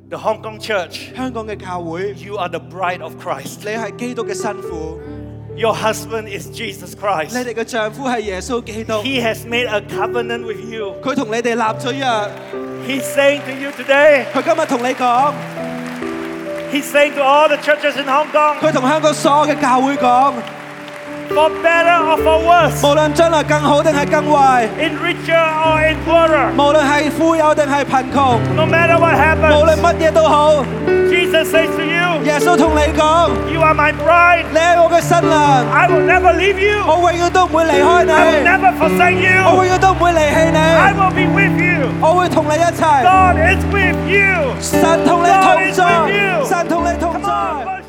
The Hong Kong Church, 香港嘅教會， you are the bride of Christ. 你係基督嘅新婦， Your husband is Jesus 你 Christ. 哋嘅丈夫係耶穌基督， He has made a covenant with you. 佢同你哋立咗約， He's saying to you today, 佢今日同你講， He's saying to all the churches in Hong Kong, 佢同香港所有嘅教會講， for better or for worse, 無論將來更好定係更壞， in richer or in poorer, 無論係富有定係貧窮， no matter what 無論 happens, 乜嘢都好， Jesus says to you, 耶穌同你講， you are my bride. 你係我嘅新娘， I will never leave you. 我永遠都唔會離開 I will 你， never forsake 我 you. 永遠都唔會離棄 I 你， will be with you. 我會同你一齊， God is with you. 神同你 God 同 is 在， with you. 神同你同 Come 在。 on, worship.